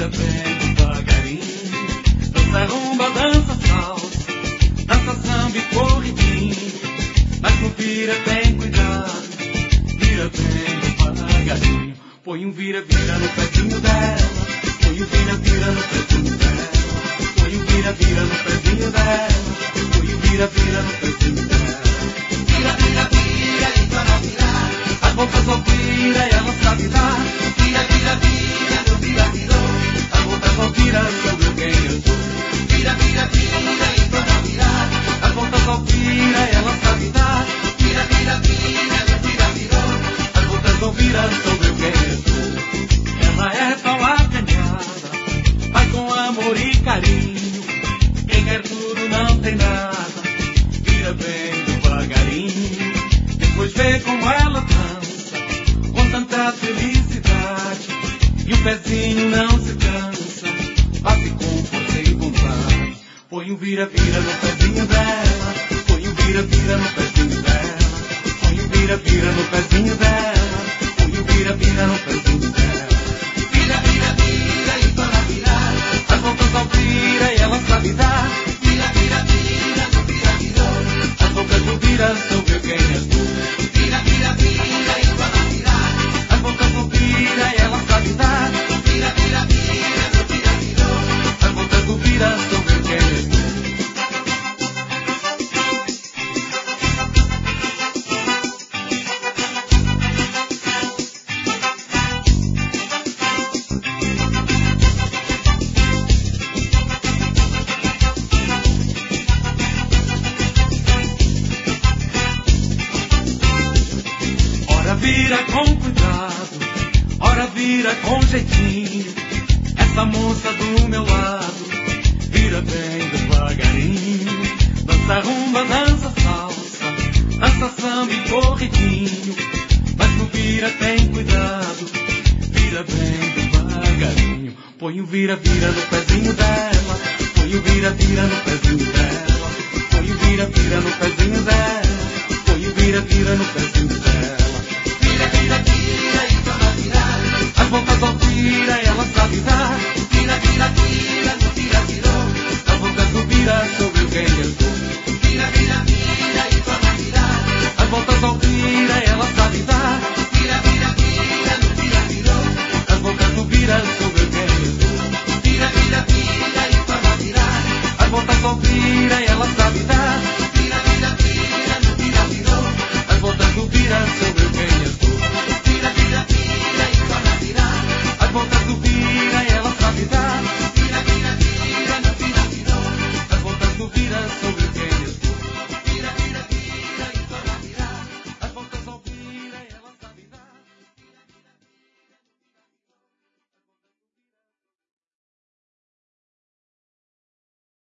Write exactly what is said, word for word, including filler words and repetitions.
vira bem devagarinho. Dança rumba, dança salsa, dança samba e corridinho. Mas não vira, tem cuidado, vira bem devagarinho. Põe um vira-vira no pezinho dela, põe um vira-vira no pezinho dela, põe um vira-vira no pezinho dela, põe um vira-vira no pezinho dela. Vira, vira, vira e para virar, as voltas vão vira e ela sabe dar. Vira, vira, vira, no vira-virou, as voltas vão virar sobre quem eu sou. Vira, vira, vira e para virar, as voltas vão vira e ela sabe dar. Vira, vira, vira, no vira-virou, as voltas vão virar sobre quem eu sou. Ela é tão acanhada, vai com amor e carinho. Quem quer tudo não tem nada, vira bem devagarinho. Depois vê como ela dança, com tanta felicidade. E o pezinho não se cansa, bate com força e vontade. Põe um vira-vira no pezinho dela, põe um vira-vira no pezinho dela, põe um vira-vira no pezinho dela, põe um vira-vira no pezinho dela. Vira, vira, vira e para virar, as voltas ao vira e ela sabe dar. Vira, vira, vira, no vira-virou, as voltas do vira sobre quem é tu. Vira, vira, vira e para virar, as voltas do vira e ela sabe dar. Vira, vira, vira, no vira-virou, as voltas do vira sobre quem é tu. Vira com cuidado, ora vira com jeitinho. Essa moça do meu lado vira bem devagarinho. Dança rumba, dança salsa, dança samba e corridinho. Mas no vira tem cuidado, vira bem devagarinho. Põe o vira-vira no pezinho dela, põe o vira-vira no pezinho dela, põe o vira-vira no pezinho dela, põe o vira-vira no pezinho dela. Vira, vira, vira e para virar, as voltas ao vira e ela sabe dar.